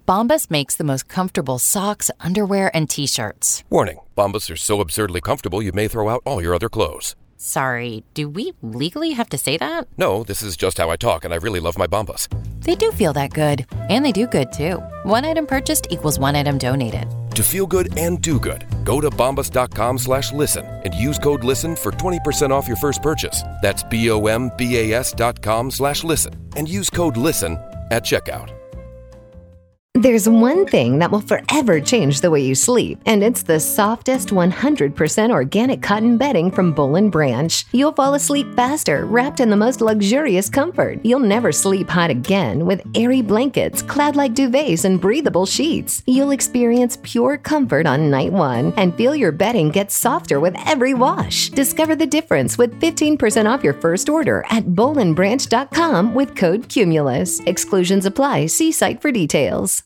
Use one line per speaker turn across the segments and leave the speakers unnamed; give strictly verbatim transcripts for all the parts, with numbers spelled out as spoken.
Bombas makes the most comfortable socks, underwear, and T-shirts.
Warning, Bombas are so absurdly comfortable you may throw out all your other clothes.
Sorry, do we legally have to say that?
No, this is just how I talk, and I really love my Bombas.
They do feel that good. And they do good, too. One item purchased equals one item donated.
To feel good and do good, go to bombas.com slash listen and use code LISTEN for twenty percent off your first purchase. That's B-O-M-B-A-S dot com slash listen and use code LISTEN at checkout.
There's one thing that will forever change the way you sleep, and it's the softest one hundred percent organic cotton bedding from Boll and Branch. You'll fall asleep faster, wrapped in the most luxurious comfort. You'll never sleep hot again with airy blankets, cloud-like duvets, and breathable sheets. You'll experience pure comfort on night one and feel your bedding get softer with every wash. Discover the difference with fifteen percent off your first order at boll and branch dot com with code Cumulus. Exclusions apply. See site for details.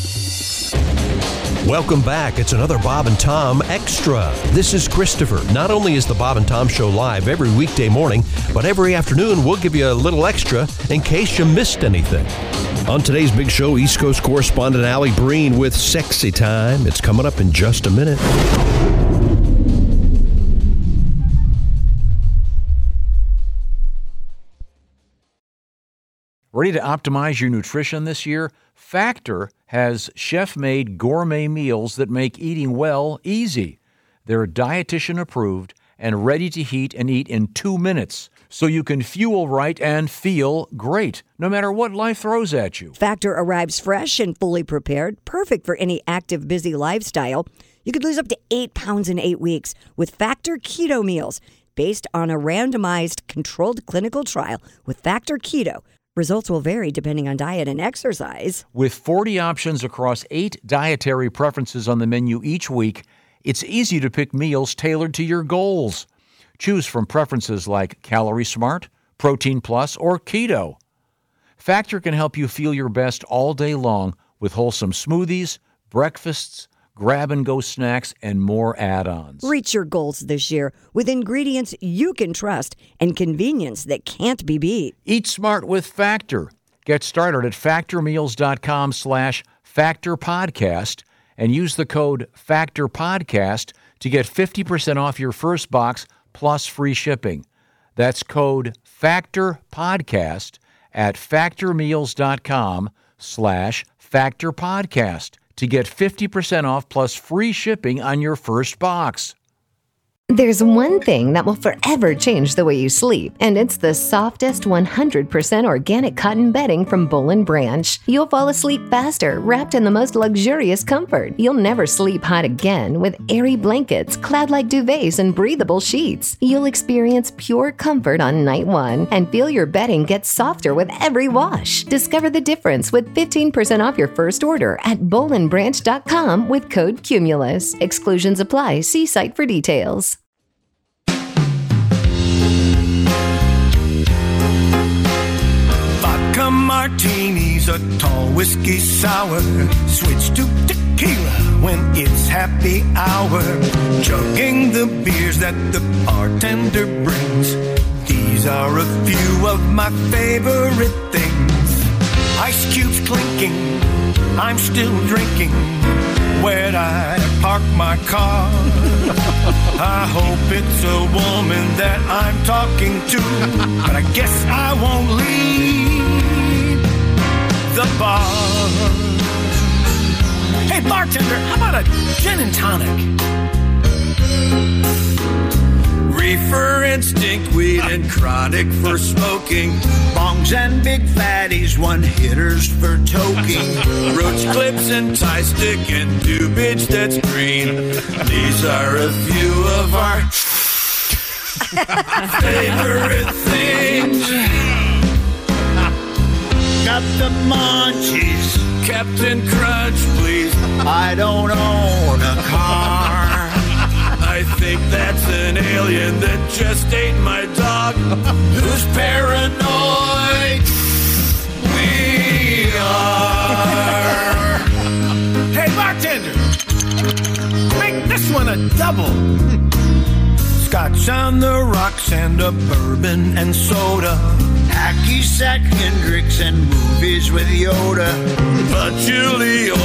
Welcome back. It's another Bob and Tom Extra. This is Christopher. Not only is the Bob and Tom Show live every weekday morning, but every afternoon we'll give you a little extra in case you missed anything. On today's big show, East Coast correspondent Allie Breen with Sexy Time. It's coming up in just a minute.
Ready to optimize your nutrition this year? Factor has chef-made gourmet meals that make eating well easy. They're dietitian approved and ready to heat and eat in two minutes, so you can fuel right and feel great, no matter what life throws at you.
Factor arrives fresh and fully prepared, perfect for any active, busy lifestyle. You could lose up to eight pounds in eight weeks with Factor Keto Meals, based on a randomized controlled clinical trial with Factor Keto. Results will vary depending on diet and exercise.
With forty options across eight dietary preferences on the menu each week, it's easy to pick meals tailored to your goals. Choose from preferences like Calorie Smart, Protein Plus, or Keto. Factor can help you feel your best all day long with wholesome smoothies, breakfasts, grab-and-go snacks, and more add-ons.
Reach your goals this year with ingredients you can trust and convenience that can't be beat.
Eat smart with Factor. Get started at factormeals.com slash factorpodcast and use the code factorpodcast to get fifty percent off your first box plus free shipping. That's code factorpodcast at factormeals.com slash factorpodcast. to get fifty percent off plus free shipping on your first box.
There's one thing that will forever change the way you sleep, and it's the softest one hundred percent organic cotton bedding from Boll and Branch. You'll fall asleep faster, wrapped in the most luxurious comfort. You'll never sleep hot again with airy blankets, cloud-like duvets, and breathable sheets. You'll experience pure comfort on night one and feel your bedding get softer with every wash. Discover the difference with fifteen percent off your first order at boll and branch dot com with code Cumulus. Exclusions apply. See site for details.
Martinis, a tall whiskey sour. Switch to tequila when it's happy hour. Chugging the beers that the bartender brings. These are a few of my favorite things. Ice cubes clinking, I'm still drinking where I park my car. I hope it's a woman that I'm talking to, but I guess I won't leave the bar. Hey bartender, how about a gin and tonic? Reefer and stinkweed and chronic for smoking. Bongs and big fatties, one hitters for toking. Roach clips and tie stick and dubage that's green. These are a few of our favorite things. Got the munchies, Captain Crunch, please. I don't own a car. I think that's an alien that just ate my dog. Who's paranoid? We are. Hey, bartender, make this one a double. Scotch on the rocks and a bourbon and soda. Hacky sack Hendrix and movies with Yoda. Patchouli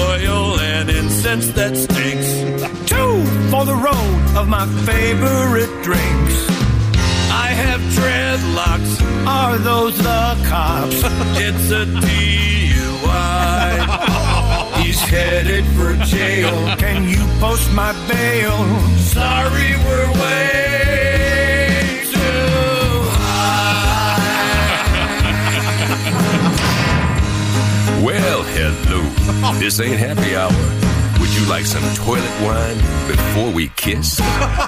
romance that stinks. Two for the road of my favorite drinks. I have dreadlocks. Are those the cops? It's a D U I. He's headed for jail. Can you post my bail? Sorry, we're way too high.
Well, hello. This ain't happy hour. Would you like some toilet wine before we kiss?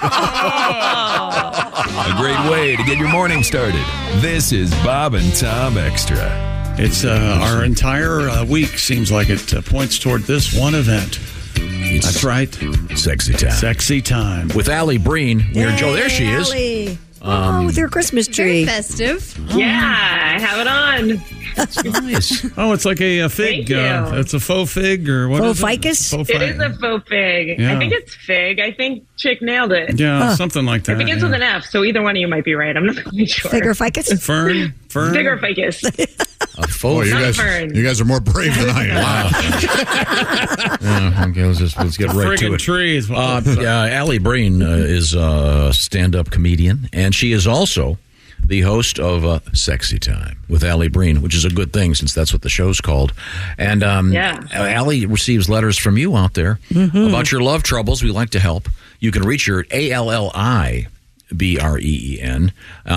A great way to get your morning started. This is Bob and Tom Extra.
It's uh, our entire uh, week seems like it uh, points toward this one event.
It's
That's right.
Sexy time.
Sexy time.
With Allie Breen. We're Joe. There she is.
Allie.
Um,
oh, with her Christmas tree.
Very festive.
Yeah, I have it on.
That's nice.
Oh, it's like a, a fig.
Thank you.
Uh, it's a faux fig or what
Faux
is it?
ficus?
Faux
It
fi-
is a faux fig.
Yeah.
I think it's fig. I think Chick nailed it.
Yeah, something like that.
It begins
yeah.
with an F, so either one of you might be right. I'm not really sure.
Figure ficus?
Fern. Fern.
Fig or ficus.
A faux
Boy, you
Not
guys,
fern.
you guys are more brave than I am.
Yeah, okay, let's, just, let's get right to
Friggin'
it.
tree is what
Uh, yeah, Allie Breen uh, is a stand-up comedian, and she is also the host of uh, Sexy Time with Allie Breen, which is a good thing since that's what the show's called. And um,
Yeah.
Allie receives letters from you out there about your love troubles. We like to help. You can reach her at A L L I B R E E N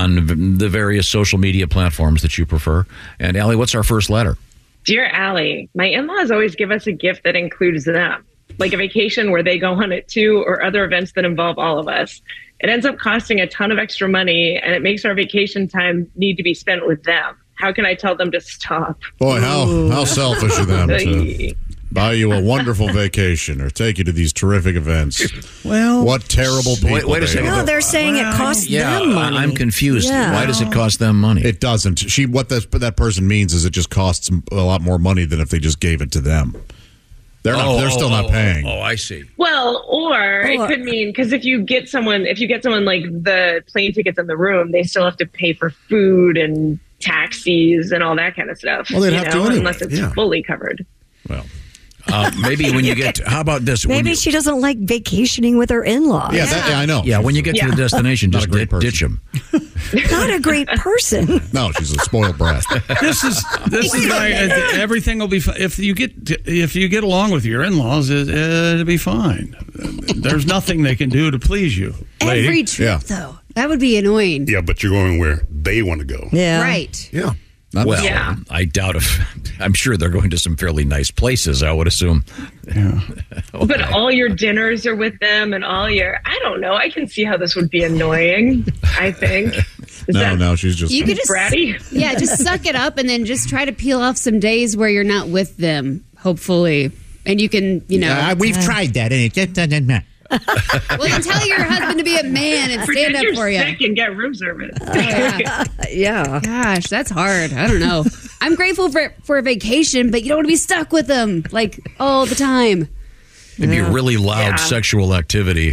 on the various social media platforms that you prefer. And Allie, what's our first letter?
Dear Allie, my in-laws always give us a gift that includes them, like a vacation where they go on it too, or other events that involve all of us. It ends up costing a ton of extra money, and it makes our vacation time need to be spent with them. How can I tell them to stop?
Boy, how how selfish of them to buy you a wonderful vacation or take you to these terrific events.
Well,
What terrible people
Wait- wait a
they
second.
are.
no, they're saying it costs them money.
I'm confused.
Yeah.
Why does it cost them money?
It doesn't. She what that that person means is it just costs them a lot more money than if they just gave it to them. They're not.
Oh,
they're still
oh,
not
oh,
paying.
Oh, I see.
Well, or it
Or-
could mean, because if you get someone, if you get someone like the plane tickets in the room, they still have to pay for food and taxis and all that kind of stuff.
Well, they'd
you
have to
know,
anyway,
unless it's
yeah.
fully covered.
Well,
Uh, maybe when you get to, how about this? When
Maybe
you-
she doesn't like vacationing with her in-laws.
yeah, that, yeah, I know.
Yeah, when you get to
Yeah.
the destination,
Not
just
a great
di-
person.
ditch them.
Not a great person.
No, she's a spoiled brat.
This is this is why uh, everything will be. Fi- if you get if you get along with your in-laws, it, it'll be fine. There's nothing they can do to please you. lady.
Every trip,
Yeah.
though. That would be annoying.
Yeah, but you're going where they want to go.
Yeah.
Right.
Yeah. Not
Well,
Yeah.
I doubt if. I'm sure they're going to some fairly nice places. I would assume.
Yeah.
But all your dinners are with them and all your, I don't know. I can see how this would be annoying, I think. Is
no,
that
no, she's just.
You could just,
bratty?
yeah, just suck it up and then just try to peel off some days where you're not with them, hopefully. And you can, you know.
we've tried that, and it doesn't matter.
Well, then tell your husband to be a man and stand
Pretend
up
you're
for you.
sick and get room service.
Oh, yeah.
Yeah.
Gosh, that's hard. I don't know. I'm grateful for for a vacation, but you don't want to be stuck with them like all the time.
It'd be really loud
Yeah.
sexual activity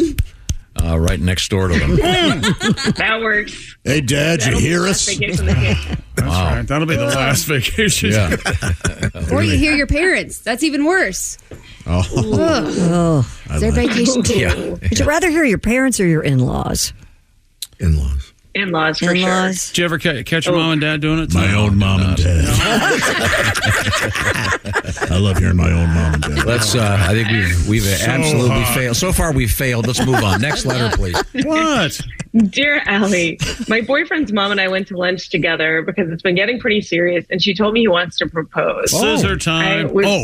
uh, right next door to them.
That works.
Hey, Dad, you
That'll be
hear
the
us?
last vacation they get.
That's right. That'll be the last vacation.
Yeah.
Or you hear your parents. That's even worse.
Oh,
Ugh.
Oh.
It's their vacation too.
Yeah.
Would you rather hear your parents or your in-laws?
In-laws.
In-laws, for sure.
In-laws.
Did you ever ca- catch your mom and dad doing it?
my own mom and dad. I love hearing my own mom and dad.
Let's. Uh, I think we've we've absolutely
hot.
failed. So far, we've failed. Let's move on. Next letter, please.
What?
Dear Allie, my boyfriend's mom and I went to lunch together because it's been getting pretty serious, and she told me he wants to propose.
Scissor time.
I was-
Oh.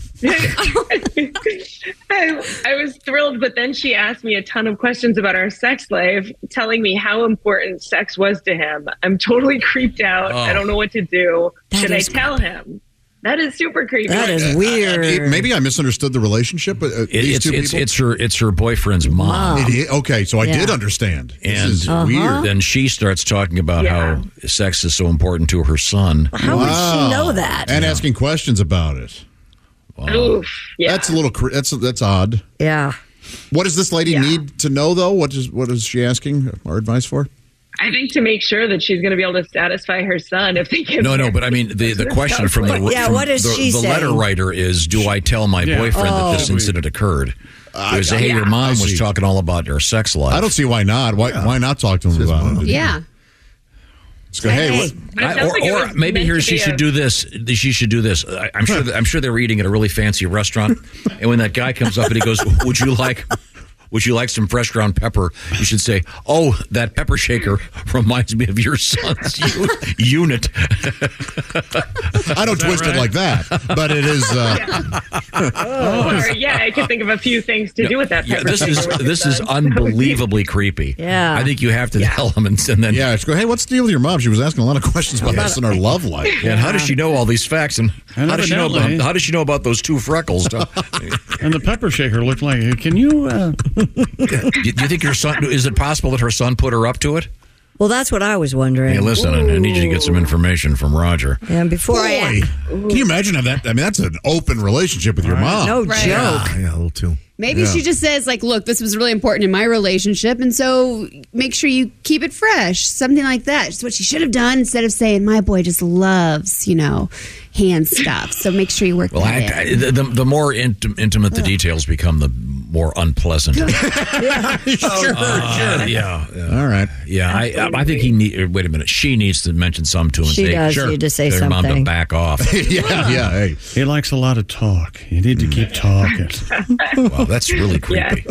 I, I was thrilled, but then she asked me a ton of questions about our sex life, telling me how important sex was to him. I'm totally creeped out.
Oh.
I don't know what to do.
That
Should I
is
tell him? That is super creepy.
That is weird.
Maybe I misunderstood the relationship. But uh,
It,
these
it's
two
it's
people.
it's her it's her boyfriend's mom.
It is- okay, so I
Yeah.
did understand. This
And
is
Uh-huh.
weird.
then she starts talking about
Yeah.
how sex is so important to her son.
How would she know that?
And asking questions about it.
Oof. Yeah.
That's a little. cr- That's that's odd.
Yeah.
What does this lady
Yeah.
need to know, though? What is what is she asking our advice for?
I think to make sure that she's going to be able to satisfy her son if they get
No, no, but I mean, the, the question from the,
Yeah,
from
what does
the,
she
the
say?
letter writer is, do I tell my
Yeah.
boyfriend
Oh.
that this incident occurred?
Uh,
Or say, hey,
yeah.
your mom
I
was
see.
talking all about her sex life.
I don't see why not. Why why not talk to him about it?
Yeah.
Let's go, hey, what,
But it
I,
sounds
or
like it
or
was
maybe
meant
here
to
she
be
should
a-
do this. She should do this. I, I'm sure. That, I'm sure they were eating at a really fancy restaurant, and when that guy comes up and he goes, "Would you like, would you like some fresh ground pepper?" You should say, "Oh, that pepper shaker reminds me of your son's u- unit."
I don't twist
right?
it like that, but it is. Uh,
Or, yeah, I can think of a few things to do with that.
Yeah,
pepper
this is
shaker with
this
your
is
son.
unbelievably creepy.
Yeah.
I think you have to tell him, and, and then
yeah, let's go. Hey, what's the deal with your mom? She was asking a lot of questions about us and our love life.
Yeah, and how does she know all these facts? And
And
how does she know about
evidently-
how does she know about those two freckles? Do
And the pepper shaker looked like. Can you? Uh,
you, do you think your son? Is it possible that her son put her up to it?
Well, that's what I was wondering.
Hey, listen, I I need you to get some information from Roger.
And before I.
Boy, can you imagine how that? I mean, that's an open relationship with your mom.
No
Right.
joke.
Yeah, a little too.
Maybe
Yeah.
she just says, like, look, this was really important in my relationship, and so make sure you keep it fresh. Something like that. It's what she should have done instead of saying, my boy just loves, you know, hand stuff. So make sure you work
Well, I,
that
I,
in.
the, the the more intim- intimate the details become, the more unpleasant.
sure,
Uh,
sure.
yeah, yeah.
All right.
Yeah, I, I think he need. Wait a minute. She needs to mention some to him. and
She
say,
does
sure,
need to say
tell your mom to
something.
back off.
yeah, yeah. Hey,
he likes a lot of talk. You need to keep talking.
Wow, that's really creepy.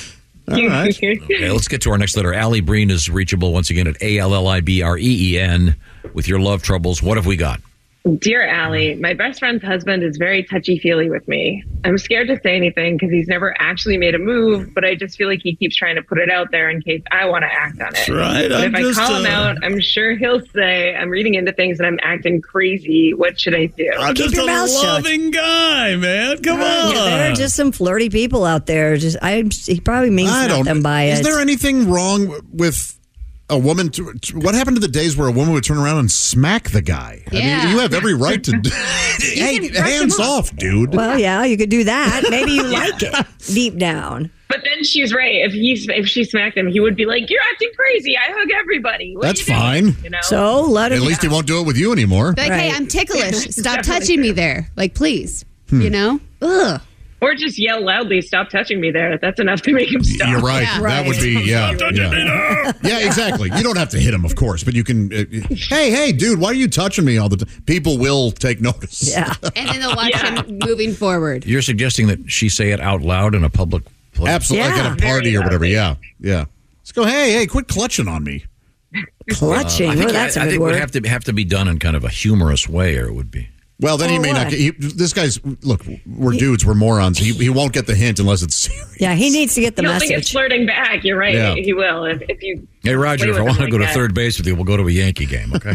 all right.
Okay, let's get to our next letter. Allie Breen is reachable once again at A L L I B R E E N with your love troubles. What have we got?
Dear Allie, my best friend's husband is very touchy-feely with me. I'm scared to say anything because he's never actually made a move, but I just feel like he keeps trying to put it out there in case I want to act on it.
That's right.
But
I'm
if
just,
I call him
uh,
out, I'm sure he'll say I'm reading into things and I'm acting crazy. What should I do?
I'm
Keep
just
your
a
mouth shut.
loving guy, man. Come on.
Yeah, there are just some flirty people out there. Just I, he probably means
I don't.
nothing by
Is
it.
there anything wrong with a woman? To, to- what happened to the days where a woman would turn around and smack the guy? I
Yeah.
mean, you have every right to. hey,
can brush
hands
him
off, dude.
Well, yeah, you could do that. Maybe you like it deep down.
But then she's right. If he if she smacked him, he would be like, "You're acting crazy. I hug everybody." What are
That's
you doing?"
fine.
You know.
So let
At
it.
least he won't do it with you anymore.
Be like, hey,
Right.
I'm ticklish. Stop
Definitely
touching me
true.
there. Like, please.
Hmm.
You know? Ugh.
Or just yell loudly, "Stop touching me there." That's enough to make him stop.
You're right.
Yeah.
That would be yeah. Yeah. yeah, exactly. You don't have to hit him, of course, but you can. Uh, hey, hey, dude, why are you touching me all the time? People will take notice.
Yeah.
And then they'll watch
Yeah.
him moving forward.
You're suggesting that she say it out loud in a public place?
Absolutely,
Yeah.
like at a party
Very
or whatever.
loudly.
Yeah, yeah. Let's go. Hey, hey, quit clutching on me.
Clutching.
I think,
oh, that's a
I, I
good
think it
word.
would have to have to be done in kind of a humorous way, or it would be.
Well, then he
Oh,
may not.
what?
Get, he, this guy's look. We're dudes. We're morons. He, he won't get the hint unless it's serious.
Yeah, he needs to get the
You don't think it's
message.
flirting back? You're right.
Yeah.
He will if, if you.
Hey, Roger,
play
if I
with
want
him
to go
like
to
that.
third base with you, we'll go to a Yankee game, okay?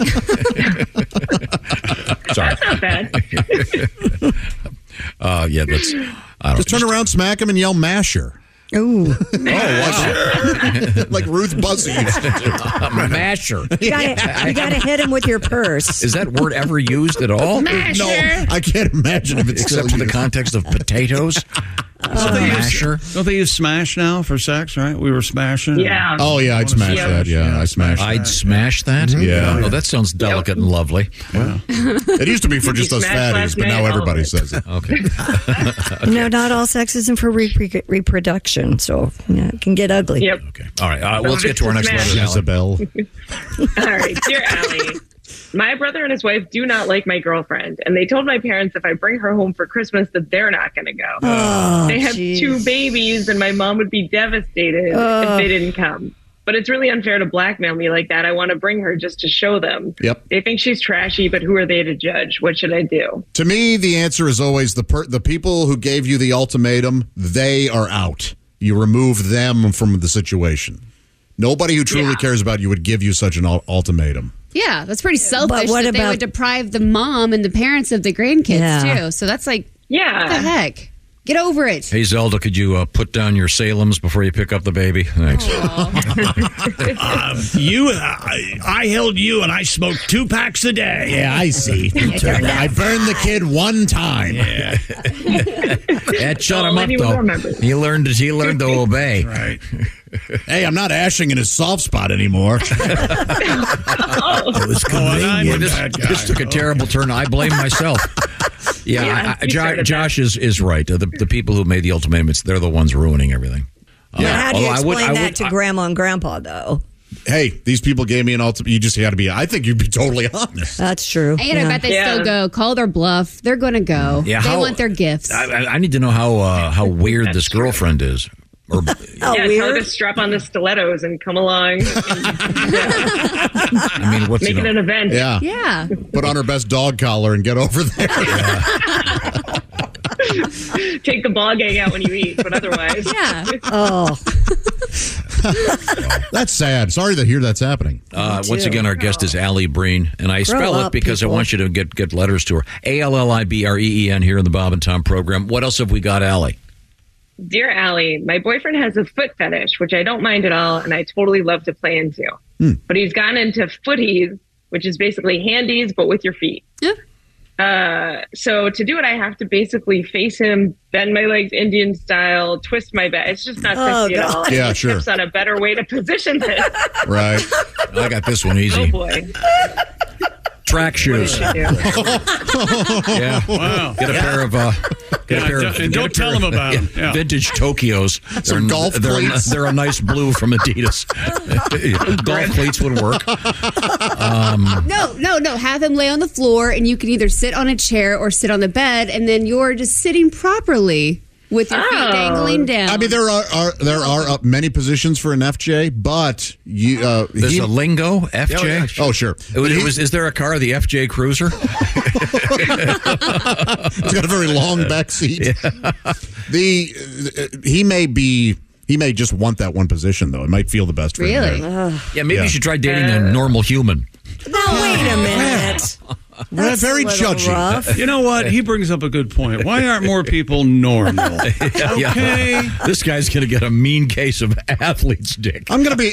Sorry.
Not bad.
Uh, yeah, that's. I don't
Just turn around, smack him, and yell "masher."
Ooh.
Oh, wow. Like Ruth Buzzy used to do.
A masher.
You gotta, you gotta hit him with your purse.
Is that word ever used at all?
No, I can't imagine if it's
Except
still
for the
used.
context of potatoes.
Don't they use-
masher.
Don't they use smash now for sex? Right? We were smashing.
Yeah.
Oh yeah, I'd smash
Yeah.
that. Yeah, I smashed.
I'd smash that.
Yeah.
Oh, that sounds delicate and lovely.
It used to be for just
You
us
smashed
fatties,
last
but now
night,
everybody
all of it.
says it.
Okay.
No, not all sex isn't for repro- reproduction, so yeah, it can get ugly.
Yep.
Okay. All right. Uh, well, let's get to our next letter, Alan.
Isabel.
All right, dear Allie. My brother and his wife do not like my girlfriend, and they told my parents if I bring her home for Christmas that they're not going to go.
Oh,
they have
geez.
two babies, and my mom would be devastated if they didn't come. But it's really unfair to blackmail me like that. I want to bring her just to show them.
Yep.
They think she's trashy, but who are they to judge? What should I do?
To me, the answer is always the per- the people who gave you the ultimatum. They are out. You remove them from the situation. Nobody who truly
Yeah.
cares about you would give you such an ul- ultimatum.
Yeah, that's pretty selfish
But what
that they
about-
would deprive the mom and the parents of the grandkids,
Yeah.
too. So that's like,
Yeah.
what the heck? Get over it.
Hey, Zelda, could you uh, put down your Salems before you pick up the baby? Thanks.
Um, you, I, I held you, and I smoked two packs a day.
Yeah, I see. I burned the kid one time.
That shut
Oh,
him up,
anyone
though.
remembers.
He learned. He learned to obey.
Right.
Hey, I'm not ashing in his soft spot anymore.
It was convenient.
This,
This took a terrible turn. I blame myself. Yeah,
Yeah,
I,
you
Jo-
started
Josh is, is right. The, the people who made the ultimatums, they're the ones ruining everything.
Yeah.
How do you
Although I
explain
would- I
that
would-
to
I-
Grandma and Grandpa, though?
Hey, these people gave me an ultimate. You just got to be. I think you'd be totally honest.
That's true.
And I bet they
Yeah.
still go. Call their bluff. They're going to go.
Yeah,
they
how-
want their gifts.
I, I- I need to know how uh, how weird this girlfriend is. Or,
Oh,
yeah, tell her
weird.
to strap on the stilettos and come along.
I mean, what's
Make
you
it
know,
an event.
Yeah.
yeah.
Put on her best dog collar and get over there.
Take the ball gang out when you eat, but otherwise.
Yeah.
Oh,
That's sad. Sorry to hear that's happening.
Uh, once again, our guest is Allie Breen, and I
Grow
spell it
up,
because
people.
I want you to get get letters to her. A L L I B R E E N here in the Bob and Tom program. What else have we got, Allie?
Dear Allie, my boyfriend has a foot fetish, which I don't mind at all, and I totally love to play into.
Hmm.
But he's gone into footies, which is basically handies, but with your feet.
Yeah.
Uh, so to do it, I have to basically face him, bend my legs Indian style, twist my back. It's just not
Oh,
sexy at
God.
all.
Yeah,
He
sure.
tips on a better way to position this.
Right.
I got this one
Oh
easy.
boy.
Track shoes.
What do you do?
Yeah.
Wow.
Get a pair of. Uh, get
Yeah,
a pair
don't-
of
and
get
don't
a pair
tell
of-
him about 'em. Yeah.
Vintage Tokios.
Some
They're-
golf
they're,
cleats.
They're a nice blue from Adidas. Golf cleats would work. Um,
No, no, no. Have him lay on the floor, and you can either sit on a chair or sit on the bed, and then you're just sitting properly with your feet
Oh.
dangling down.
I mean, there are, are there are uh, many positions for an F J, but you. Uh,
there's
he-
a lingo, F J.
Oh, yeah, oh, sure.
It was, it was, is there a car, the F J Cruiser?
It's got a very long back seat. The uh, he may be he may just want that one position though. It might feel the best for
Really?
him. there.
Yeah, maybe
Yeah.
you should try dating a normal human.
no, wait a minute.
We're
That's
very
a little
judgy.
rough.
You know what? He brings up a good point. Why aren't more people normal?
Yeah.
Okay.
This guy's going to get a mean case of athlete's dick.
I'm gonna be.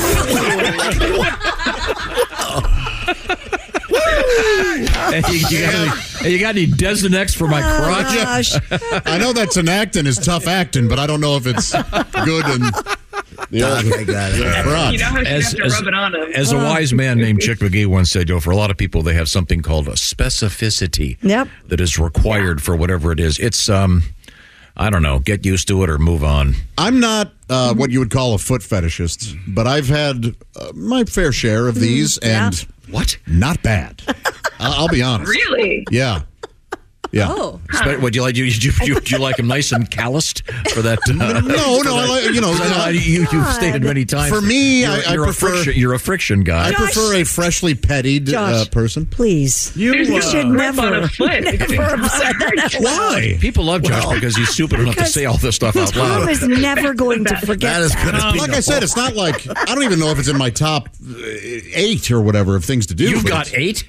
Hey, you, you got any, hey, you got any Desinex for my crotch?
Gosh.
I know that Tenactin is tough acting, but I don't know if it's good and. The
I got it.
crotch.
You know how you
As,
have to
as,
rub it on him.
as a wise man named Chick McGee once said, Joe, for a lot of people, they have something called a specificity
Yep.
that is required for whatever it is. It's, um, I don't know, get used to it or move on.
I'm not uh, what you would call a foot fetishist, but I've had uh, my fair share of these, and
What?
not bad. I'll, I'll be honest.
Really?
Yeah. Yeah.
Oh.
Spe- Would you like you, you, you, you like him nice and calloused for that? Uh,
No, no, I like you know.
I know you, you've stated many times.
For me,
you're,
I- I
you're
prefer-
a friction, you're a friction guy.
I prefer a freshly pettied uh,
Josh.
person.
Please.
You,
There's
uh,
no
should
grip on
never-
a foot.
Never said that out loud.
Why?
People love Josh because he's stupid enough to
Because
say all this stuff out
Tom
loud.
is never going to forget
That is
that.
gonna be
Like I said, it's not like I don't even know if it's in my top uh, eight or whatever of things to do.
You've
but
got
it's-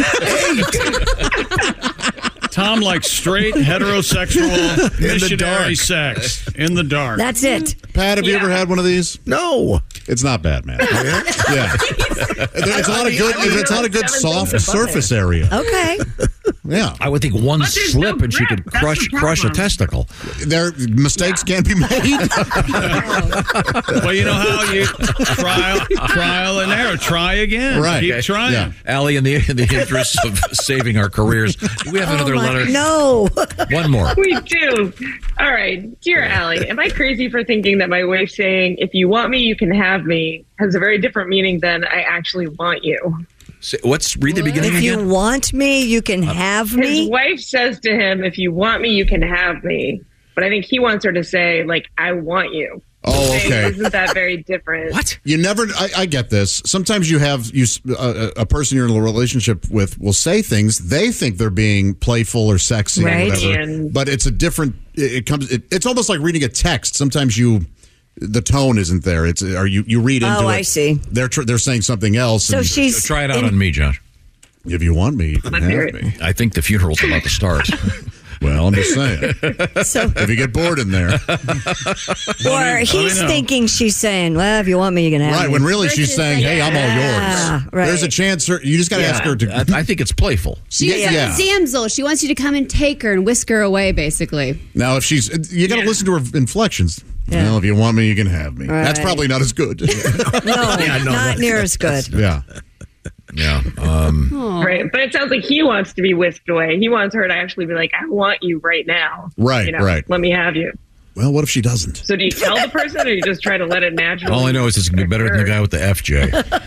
eight.
Tom likes straight heterosexual missionary
dark.
sex in the dark.
That's it.
Pat, have you
Yeah.
ever had one of these?
No.
It's not bad, man. Yeah, it's not a good. It's not a good soft surface area.
Okay.
Yeah,
I would think one
But there's
slip
no
and she
grip.
could
That's
crush
the
crush a
problem.
testicle.
there mistakes can't be made.
Well, you know how you trial, trial and error. Try again.
Right.
Keep
Okay.
trying.
Yeah.
Allie, in the in the interest of saving our careers, do we have another
Oh, my-
letter?
No.
One more.
We do. All right. Dear Allie, am I crazy for thinking that my wife saying, if you want me, you can have me, has a very different meaning than I actually want you?
Say- What's read the beginning
If you
again?
want me, you can have
His
me.
wife says to him, if you want me, you can have me. But I think he wants her to say, like, I want you.
Oh,
Saying,
okay.
Isn't that very different?
What?
You never. I, I get this. Sometimes you have you uh, a person you're in a relationship with will say things they think they're being playful or sexy
Right.
or whatever,
And-
but it's a different. It, it comes. It, it's almost like reading a text. Sometimes you. The tone isn't there. It's or you, you read into
Oh,
it.
I see.
They're tr- they're saying something else.
So
and
she's
Try it out
in-
on me, Josh.
if you want me, you can
Let's hear
have
it.
me.
I think the funeral's about to start.
Well, I'm just saying.
So,
If you get bored in there,
or he's
know.
thinking she's saying, "Well, if you want me, you can have
right?
me."
When really she's saying, "Hey, I'm all
Yeah,
yours."
right.
There's a chance. Her, you just got to ask her to.
I, I think it's playful.
She's
Yeah, yeah.
a damsel. She wants you to come and take her and whisk her away, basically.
Now, if she's, you got to listen to her inflections.
Yeah.
Well, if you want me, you can have me.
Right.
That's probably not as good.
No,
Yeah, no,
not
no.
near as good.
yeah.
Yeah. Um,
Right. But it sounds like he wants to be whisked away. He wants her to actually be like, I want you right now.
Right,
You know,
right.
Let me have you.
Well, what if she doesn't?
So do you tell the person or you just try to let it naturally?
All I know is it's going to be better than the guy with the F J.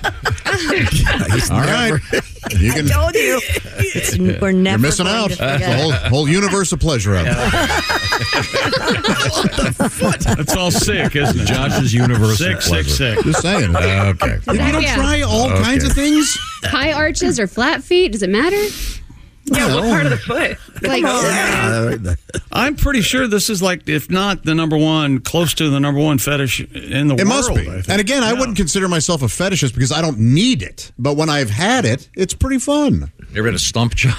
All right. You can,
I told you. It's, we're never
you're missing
going
out.
to
The
forget.
whole, whole universe of pleasure out there.
That's all sick, isn't it?
Josh's universe.
Sick, sick, sick.
Just saying.
Okay.
You don't
Yeah.
try all
Okay.
kinds of things?
High arches or flat feet? Does it matter?
Yeah, what part of the foot?
Like,
yeah.
I'm pretty sure this is like, if not the number one, close to the number one fetish in the
It
world.
must be.
I think.
And again, I
Yeah.
wouldn't consider myself a fetishist because I don't need it. But when I've had it, it's pretty fun.
You ever had a stump job?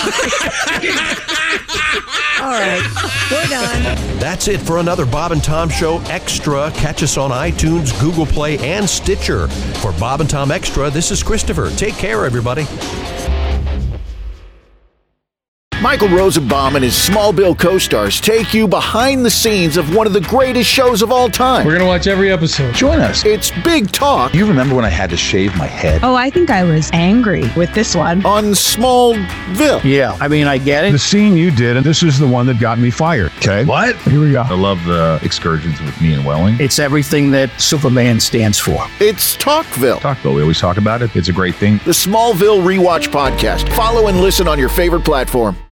All right, we're done.
That's it for another Bob and Tom Show Extra. Catch us on iTunes, Google Play, and Stitcher. For Bob and Tom Extra, this is Christopher. Take care, everybody.
Michael Rosenbaum and his Smallville co-stars take you behind the scenes of one of the greatest shows of all time.
We're going to watch every episode. Join us.
It's Big Talk.
You remember when I had to shave my head?
Oh, I think I was angry with this one.
On Smallville.
Yeah, I mean, I get it. The scene you did, and this is the one that got me fired. Okay. What? Here we go. I love the excursions with me and Welling. It's everything that Superman stands for.
It's Talkville.
Talkville, we always talk about it. It's a great thing.
The Smallville Rewatch Podcast. Follow and listen on your favorite platform.